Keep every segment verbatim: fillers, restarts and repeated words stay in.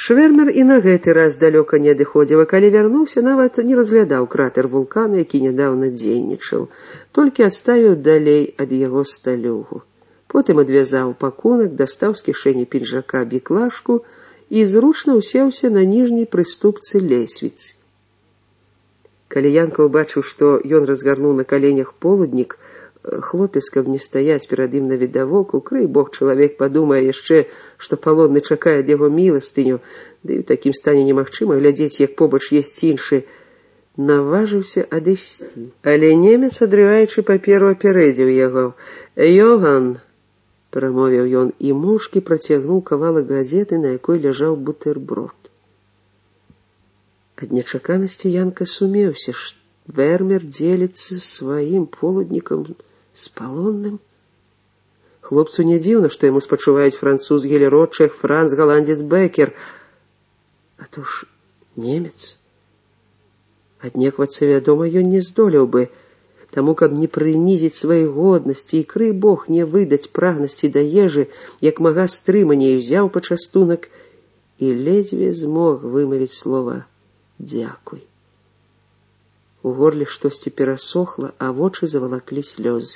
Швэрмер і на гэты раз далёка не адыходзіў, а калі вярнуўся, нават не разглядаў кратер вулкана, які нядаўна дзейнічаў, толькі адставіў далей ад яго сталюгу. Потым адвязаў пакунак, дастаў з кішэні пінжака біклашку і зручна ўсеўся на ніжняй прыступцы лесвіцы. Калі Янка ўбачыў, што ён разгарнуў на каленях полуднік, хлопец, каб не стаяць перад ім на відавоку, крый бог, чалавек падумае яшчэ, што палонны чакае ад яго міластыню, ды і ў такім стане немагчыма глядзець, як побач есць іншы, наважыўся адысці. Але немец, адрываючы паперу, апярэдзіў яго. «Йоган», — прамовіў ён, і моўчкі працягнуў кавалак газеты, на якой ляжаў бутэрброд. Ад нечаканасці Янка сумеўся, што Вермер дзеліцца сваім полуднікам з палонным. Хлопцу не дзіўна, што яму спачуваюць француз Гелерот, чэх Франц, галандзец Бекер. А то ж немец. Аднеквацца, вядома, ён не здолеў бы, таму, каб не прынізіць свае годнасці і, крый бог, не выдаць прагнасці да ежы, як мага стрыманей узяў пачастунак і ледзьве змог вымавіць слова «дзякуй». У горле штосьці перасохла, а вочы завалаклі слёзы.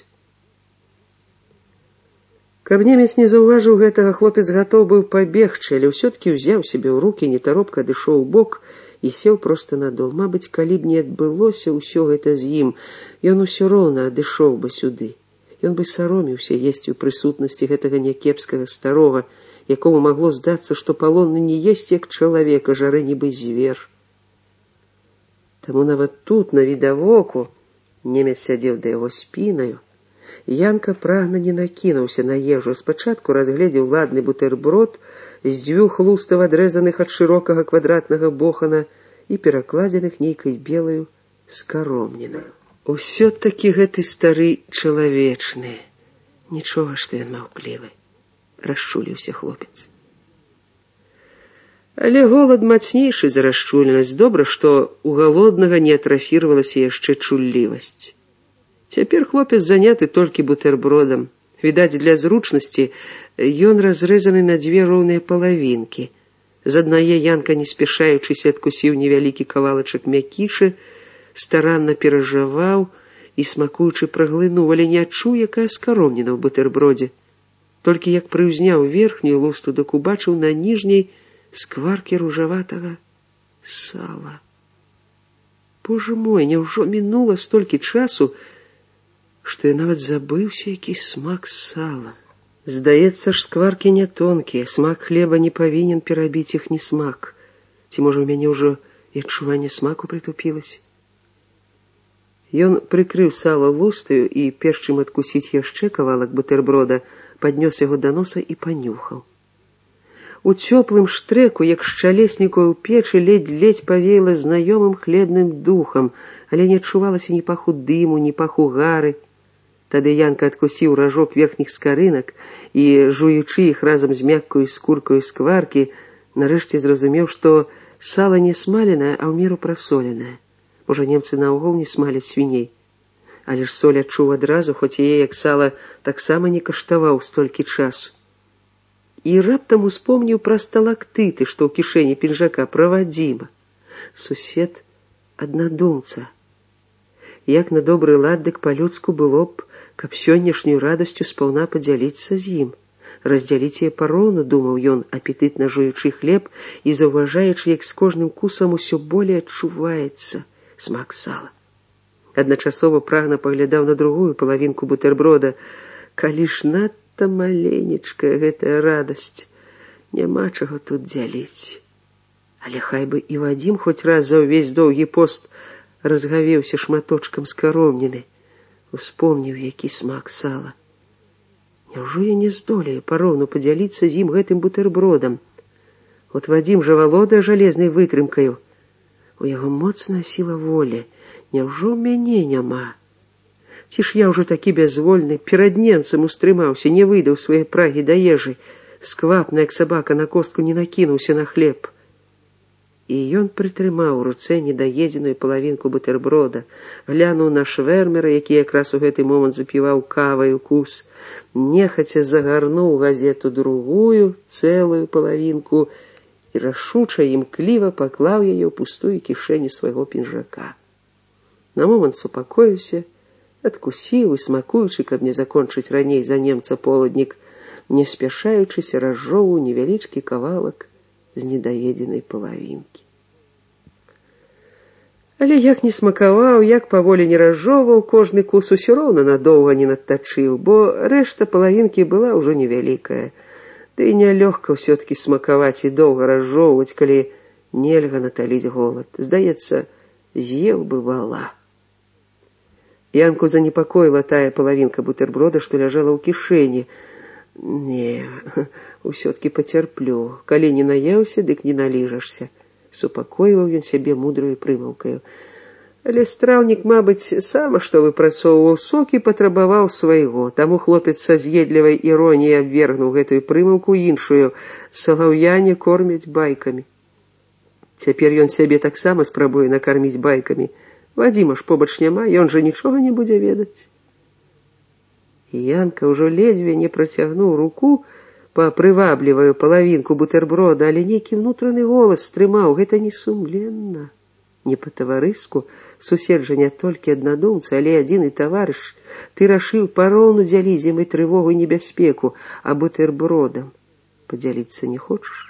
Каб немец не заўважыў гэтага, хлопец гатоў быў пабегчы, але ўсё-ткі ўзяў сябе ў рукі, нетаропка адышоў у бок і сеў проста на дол. Мабыць, калі б не адбылося ўсё гэта з ім, ён усё роўна адышоў бы сюды. Ён бы саромеўся есці ў прысутнасці гэтага някепскага старога, якому магло здацца, што палонны не есць як чалавек, а жары нібы звер. Таму нават тут, на відавоку, немец сядзеў да яго спінаю, Янка прагна не накінуўся на ежу, спачатку разгледзеў ладны бутэрброд з дзвюх лустаў, адрэзаных ад шырокага квадратнага бохана і перакладзеных нейкай белаю скаромнінаю. Усё-такі гэты стары чалавечны. Нічога, што ён маўклівы, расчуліўся хлопец. Але голад мацнейшы за расчуленасць. Добра, што у галоднага не атрафіравалася яшчэ чуллівасць. Цяпер хлопец заняты толькі бутэрбродам. Відаць, для зручнасці ён разрэзаны на дзве роўныя палавінкі. З аднае Янка, не спяшаючыся, адкусіў невялікі кавалачак мякішы, старанна перажаваў і, смакуючы, праглынуў, але не адчуў, якая скаромніна ў бутэрбродзе. Толькі як прыўзняў верхнюю лусту, дык убачыў на ніжняй скваркі ружаватага сала. Боже мой, няўжо мінула столькі часу, што я нават забыўся, які смак сала. Здаецца ж, скваркі не тонкія, смак хлеба не павінен перабіць іх ні смак. Ці, можа, у мяне ўжо і адчуванне смаку прытупілася? Ён прыкрыў сала лустаю і, перш чым адкусіць яшчэ кавалак бутэрброда, паднёс яго да носа і панюхаў. У цёплым штрэку, як шчалесніку ў печы, ледзь-ледзь павеяла знаёмым хлебным духам, але не адчувалася ні паху дыму, ні паху гары. Тады Янка адкусіў ражок верхніх скарынак і, жуючы іх разам з мяккаю скуркаю скваркі, нарэшце зразумеў, што сала не смаленае, а ў меру прасоленае. Можа, немцы наогул не смаляць свіней. Але ж соль адчуў адразу, хоць яе, як сала, таксама не каштаваў столькі часу. І раптам успомніў пра сталактыты, што ў кішэні пінжака, пра Вадзіма. Сусед аднадумца. Як на добры лад, дык па-людску было б, каб сённяшнюю радасцю спаўна падзяліцца з ім. Раздзяліць яе пароўну, думаў ён, апетытна жуючы хлеб і заўважаючы, як з кожным кусам усё болей адчуваецца смак сала. Адначасова прагна паглядаў на другую палавінку бутэрброда. Калі ж надта маленечкая гэтая радасць, няма чаго тут дзяліць. Але хай бы і Вадзім хоць раз за ўвесь доўгі пост разгавеўся шматочкам скаромніны, успомніў, які смак сала. Няўжо я не здолею пароўну падзяліцца з ім гэтым бутэрбродам? От Вадзім жа валодае жалезнай вытрымкаю. У яго моцная сіла волі. Няўжо ў мяне няма? Ці ж я ўжо такі бязвольны, перад немцам устрымаўся, не выдаў свае прагі да ежы, сквапна, як сабака на костку, не накінуўся на хлеб. І ён прытрымаў у руцэ недаедзеную палавінку бутэрброда, глянуў на Швэрмера, які якраз у гэты момант запіваў кавай укус, нехаця загарнуў газету другую, цэлую палавінку і рашуча імкліва паклаў яе ў пустую кішэню свайго пінжака. На момант супакоіўся, адкусіў і, смакуючы, каб не закончыць раней за немца полуднік, не спяшаючыся разжоўваў невялічкі кавалак з недаедзенай палавінкі. Але як не смакаваў, як паволі не разжоўваў, кожны кус усё роўна надоўга не надтачыў, бо рэшта палавінкі была ўжо невялікая. Ды і нялёгка ўсё-ткі смакаваць і доўга разжоўваць, калі нельга наталіць голад. Здаецца, з'еў бы вала. Янку занепакоіла тая палавінка бутэрброда, што ляжала ў кішэні. Не, ўсё-ткі пацярплю. Калі не наеўся, дык не наліжашся. Супакойваў ён сябе мудраю прымаўкаю. Але страўнік, мабыць, сама што выпрацоўваў сок і патрабаваў свайго. Таму хлопец са з'едлівай іроніяй абвергнуў гэтую прымаўку іншую. Салаўя не кормяць байкамі. Цяпер ён сябе таксама спрабуе накарміць байкамі. Вадзіма ж побач няма, ён жа нічога не будзе ведаць. І Янка ўжо ледзьве не працягнуў руку па прывабліваю палавінку бутэрброда, але нейкі ўнутраны голас стрымаў: гэта не сумленна, не па-таварыску, сусед жа не толькі аднадумца, але адзін і таварыш. Ты рашыў пароўну дзяліць з ім і трывогу і небяспеку, а бутэрбродам падзяліцца не хочаш?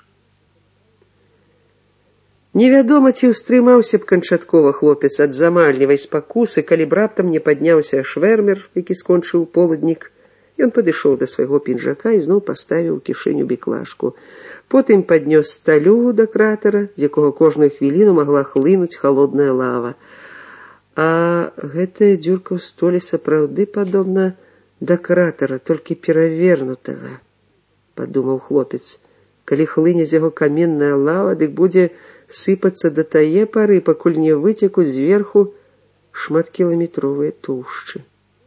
Невядома, ці ўстрымаўся б канчаткова хлопец ад замальнівай спакусы, калі б раптам не падняўся швэрмер, які скончыў полуднік. Ён падышоў да свайго пінжака і зноў паставіў у кішэню біклашку. Потым паднёс сталюгу да кратара, з якога кожную хвіліну магла хлынуць халодная лава. А гэтая дзюрка ў столі сапраўды падобна да кратара, толькі перавернутага, падумаў хлопец. Калі хлыне з яго каменная лава, дык будзе сыпацца да тае пары, пакуль не выцекуць зверху шматкіламетровыя тушчы.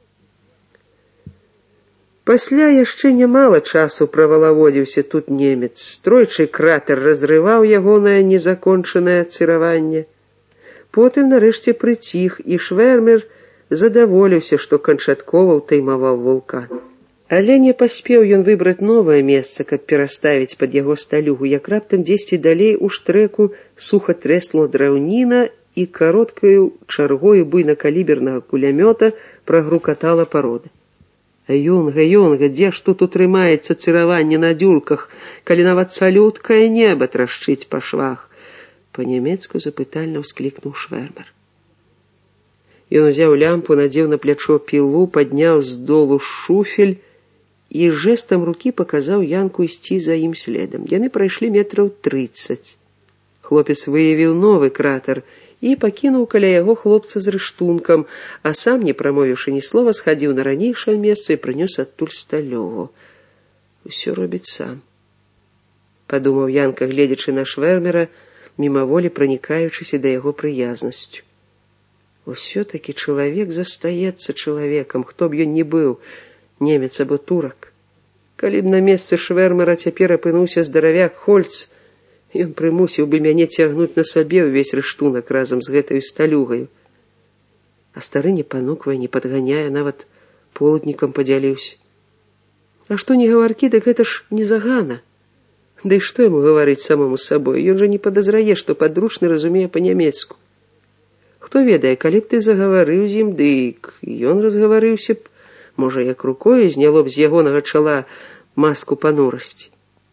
Пасля яшчэ нямала часу правалаводзіўся тут немец. Тройчы кратар разрываў ягонае незакончанае цыраванне. Потым нарэшце прыціх, і швэрмер задаволіўся, што канчаткова ўтаймаваў вулкан. Але не паспеў ён выбраць новае месца, каб пераставіць пад яго сталюгу, як раптам дзесьці далей у штрэку суха трэснула драўніна, і кароткаю чаргою буйнакалібернага кулямёта прагрукатала пароды. Юнга, юнга, дзе ж тут утрымаецца цыраванне на дзюрках, калі нават салюткае неба трашчыць па швах? Па-нямецку запытальна ўсклікнуў швэрмер. Ён узяў лямпу, надзеў на плячо пілу, падняў з долу шуфель і жэстам рукі паказаў Янку ісці за ім следам. Яны прайшлі метраў трыццаць. Хлопец выявіў новы кратар і пакінуў каля яго хлопца з рыштункам, а сам, не прамовіўшы ні слова, схадзіў на ранейшае месца і прынёс адтуль сталёву. Усё робіць сам, падумаў Янка, гледзячы на швэрмера, мімаволі пранікаючыся да яго прыязнасцю. Усё-такі чалавек застаецца чалавекам, хто б ён ні быў, немец або турак. Калі б на месцы швэрмера цяпер апынуўся здаравяк Хольц, ён прымусіў бы мяне цягнуць на сабе ўвесь рыштунак разам з гэтаю сталюгаю. А стары не пануквае, не падганяе, нават полуднікам падзяліўся. А што не гаваркі, дык гэта ж не загана. Ды і што яму гаварыць самому з сабой? Ён жа не падазрае, што падручны разумее па-нямецку. Хто ведае, калі б ты загаварыў з ім, дык ён разгаварыўся б, можа, як рукою зняло б з ягонага чала маску панурасці.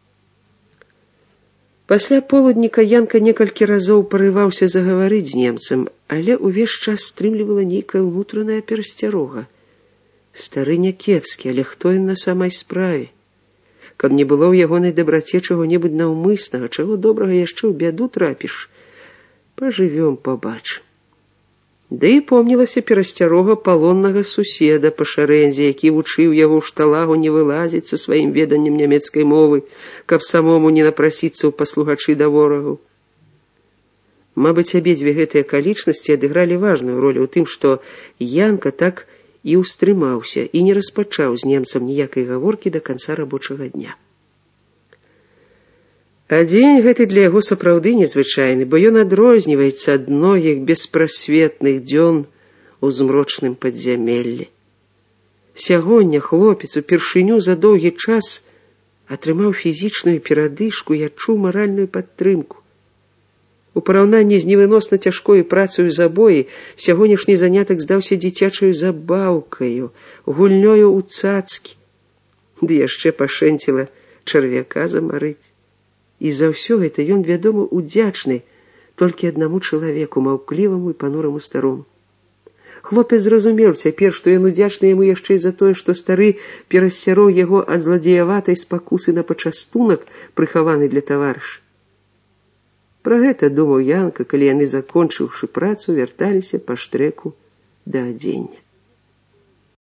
Пасля полудніка Янка некалькі разоў парываўся загаварыць з немцам, але ўвесь час стрымлівала нейкая ўнутраная перасцярога. Стары не кепскі, але хто ён на самай справе? Каб не было ў ягонай дабраце чаго-небудзь наўмыснага, чаго добрага яшчэ ў бяду трапіш. Пажывём, пабачым. Ды і помнілася перасцярога палоннага суседа па шарэнзе, які вучыў яго ў шталагу не вылазіць са сваім веданнем нямецкай мовы, каб самому не напрасіцца ў паслугачы да ворагаў. Мабыць, абедзве гэтыя акалічнасці адыгралі важную ролю ў тым, што Янка так і ўстрымаўся і не распачаў з немцам ніякай гаворкі да канца рабочага дня. А дзень гэты для яго сапраўды незвычайны, бо ён адрозніваецца ад многіх беспрасветных дзён у змрочным падзямеллі. Сягоння хлопец упершыню за доўгі час атрымаў фізічную перадышку і адчуў маральную падтрымку. У параўнанні з невыносна цяжкою працаю забоі сягонняшні занятак здаўся дзіцячаю забаўкаю, гульнёю ў цацкі. Ды яшчэ пашэнціла чарвяка замарыць. І за ўсё гэта ён, вядома, удзячны толькі аднаму чалавеку, маўкліваму і панураму старому. Хлопец зразумеў цяпер, што ён удзячны яму яшчэ і за тое, што стары перасцярог яго ад зладзеяватай спакусы на пачастунак, прыхаваны для таварыша. Пра гэта думаў Янка, калі яны, закончыўшы працу, вярталіся па штрэку да адзення.